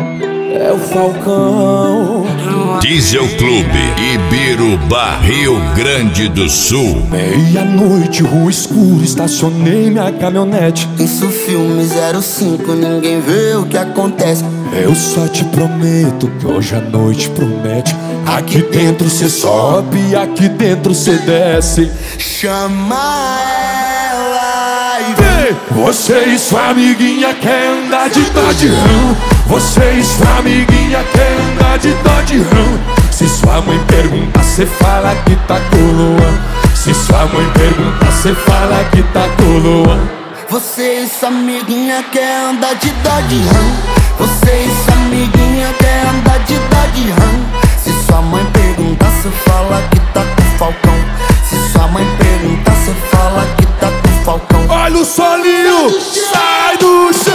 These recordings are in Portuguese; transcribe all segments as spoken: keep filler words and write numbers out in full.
É o Falcão. Diesel Clube, Ibirubá, Rio Grande do Sul. Meia-noite, rua escura, estacionei minha caminhonete. Isso filme zero cinco, ninguém vê o que acontece. Eu só te prometo que hoje a noite promete. Aqui dentro cê sobe, aqui dentro cê desce. Chama ela e vem. Você e sua amiguinha quer andar de Dodge Ram. Você e sua amiguinha quer andar de Dodge Ram. Se sua mãe pergunta, cê fala que tá com o Luan. Se sua mãe pergunta, cê fala que tá com o Luan. Você e sua amiguinha quer andar de Dodge Ram. Você e sua amiguinha quer andar de Dodge Ram. Se sua mãe perguntar, cê fala que tá com o Falcão. Se sua mãe perguntar, cê fala que tá com o Falcão. Olha o solinho, sai do chão.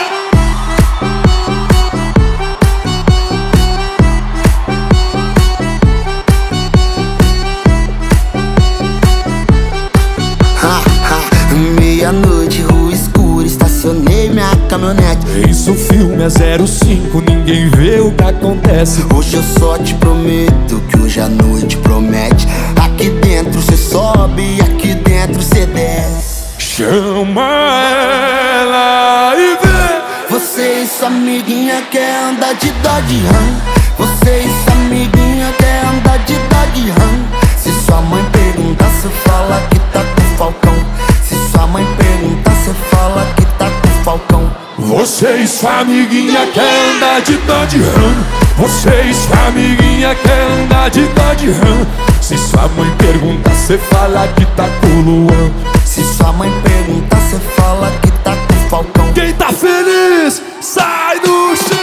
Meia-noite, rua escura, estacionei minha caminhonete. Isso filme é zero cinco, ninguém vê o que acontece. Hoje eu só te prometo que hoje a noite promete. Aqui dentro cê sobe, aqui dentro cê desce. Chama ela e vem. Você e sua amiguinha quer andar de Dodge Ram. Você e sua amiguinha quer andar de Dodge Ram. Se sua mãe perguntar, cê fala que tá com o Falcão. Se sua mãe perguntar, cê fala que tá com o Falcão. Você e sua amiguinha quer andar de Dodge Ram. Você e sua amiguinha quer andar de Dodge Ram. Se sua mãe perguntar, cê fala que tá com o Luan. Se sua mãe perguntar, cê fala que tá com o Falcão. Quem tá feliz, sai do chão.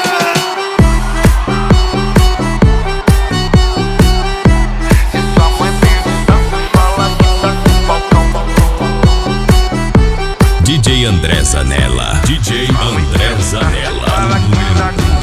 Se sua mãe perguntar, cê fala que tá com o Falcão. D J André Zanella, D J André Zanella.